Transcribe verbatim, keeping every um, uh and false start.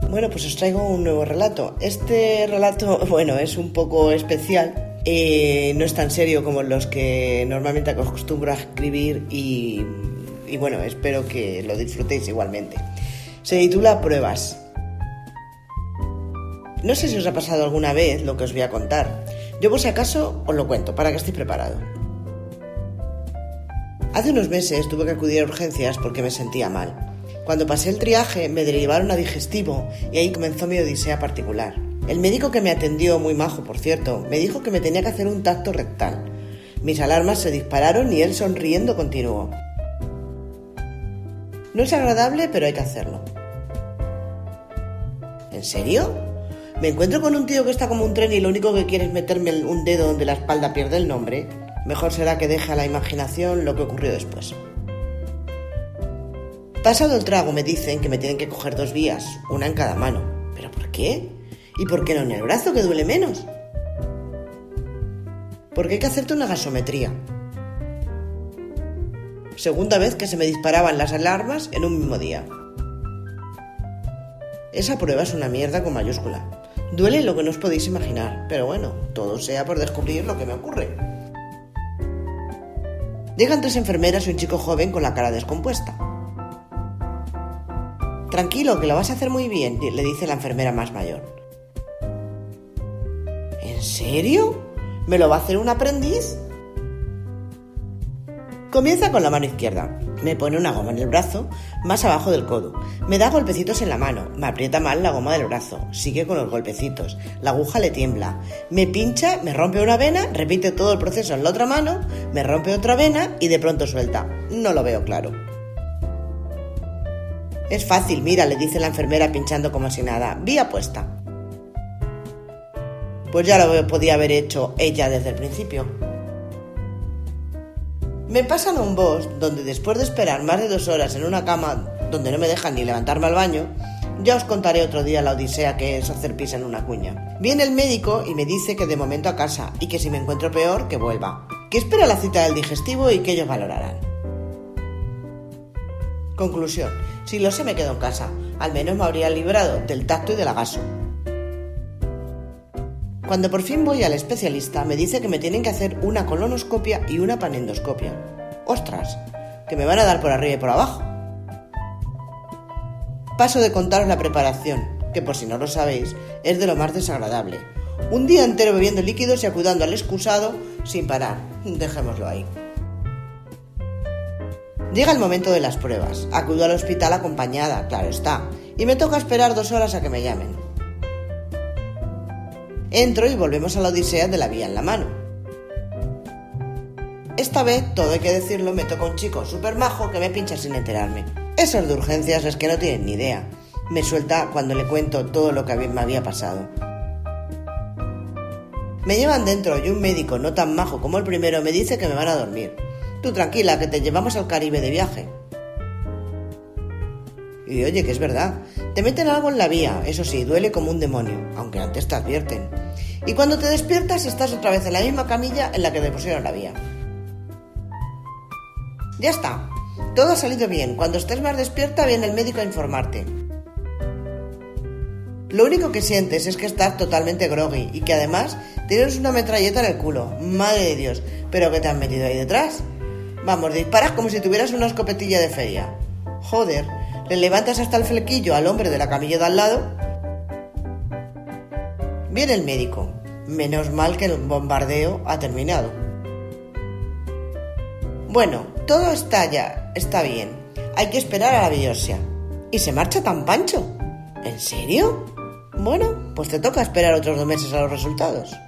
Bueno, pues os traigo un nuevo relato. Este relato, bueno, es un poco especial. Eh, no es tan serio como los que normalmente acostumbro a escribir y, y bueno, espero que lo disfrutéis igualmente. Se titula Pruebas. No sé si os ha pasado alguna vez lo que os voy a contar. Yo por si acaso os lo cuento, para que estéis preparados. Hace unos meses tuve que acudir a urgencias porque me sentía mal. Cuando pasé el triaje me derivaron a digestivo y ahí comenzó mi odisea particular. El médico que me atendió, muy majo por cierto, me dijo que me tenía que hacer un tacto rectal. Mis alarmas se dispararon y él sonriendo continuó. No es agradable, pero hay que hacerlo. ¿En serio? Me encuentro con un tío que está como un tren y lo único que quiere es meterme un dedo donde la espalda pierde el nombre. Mejor será que deje a la imaginación lo que ocurrió después. Pasado el trago me dicen que me tienen que coger dos vías, una en cada mano. ¿Pero por qué? ¿Y por qué no en el brazo, que duele menos? Porque hay que hacerte una gasometría. Segunda vez que se me disparaban las alarmas en un mismo día. Esa prueba es una mierda con mayúscula. Duele lo que no os podéis imaginar, pero bueno, todo sea por descubrir lo que me ocurre. Llegan tres enfermeras y un chico joven con la cara descompuesta. Tranquilo, que lo vas a hacer muy bien, le dice la enfermera más mayor. ¿En serio? ¿Me lo va a hacer un aprendiz? Comienza con la mano izquierda. Me pone una goma en el brazo, más abajo del codo. Me da golpecitos en la mano. Me aprieta mal la goma del brazo. Sigue con los golpecitos. La aguja le tiembla. Me pincha, me rompe una vena, repite todo el proceso en la otra mano, me rompe otra vena y de pronto suelta. No lo veo claro. Es fácil, mira, le dice la enfermera pinchando como si nada. Vía puesta. Pues ya lo podía haber hecho ella desde el principio. Me pasan a un boss donde después de esperar más de dos horas en una cama donde no me dejan ni levantarme al baño, ya os contaré otro día la odisea que es hacer pis en una cuña. Viene el médico y me dice que de momento a casa y que si me encuentro peor, que vuelva. Que espera la cita del digestivo y que ellos valorarán. Conclusión. Si lo sé, me quedo en casa. Al menos me habría librado del tacto y del agaso. Cuando por fin voy al especialista, me dice que me tienen que hacer una colonoscopia y una panendoscopia. ¡Ostras! Que me van a dar por arriba y por abajo. Paso de contaros la preparación, que por si no lo sabéis, es de lo más desagradable. Un día entero bebiendo líquidos y acudando al excusado sin parar. Dejémoslo ahí. Llega el momento de las pruebas. Acudo al hospital acompañada, claro está, y me toca esperar dos horas a que me llamen. Entro y volvemos a la odisea de la vía en la mano. Esta vez, todo hay que decirlo, me toca un chico súper majo que me pincha sin enterarme. Esos de urgencias es que no tienen ni idea. Me suelta cuando le cuento todo lo que me había pasado. Me llevan dentro y un médico no tan majo como el primero me dice que me van a dormir. Tú tranquila, que te llevamos al Caribe de viaje. Y oye, que es verdad, te meten algo en la vía, eso sí, duele como un demonio, aunque antes te advierten. Y cuando te despiertas estás otra vez en la misma camilla en la que te pusieron la vía. Ya está, todo ha salido bien. Cuando estés más despierta viene el médico a informarte. Lo único que sientes es que estás totalmente groggy y que además tienes una metralleta en el culo. Madre de Dios, ¿pero qué te han metido ahí detrás? Vamos, disparas como si tuvieras una escopetilla de feria. Joder, le levantas hasta el flequillo al hombre de la camilla de al lado. Viene el médico. Menos mal que el bombardeo ha terminado. Bueno, todo está ya, está bien. Hay que esperar a la biopsia. ¿Y se marcha tan pancho? ¿En serio? Bueno, pues te toca esperar otros dos meses a los resultados.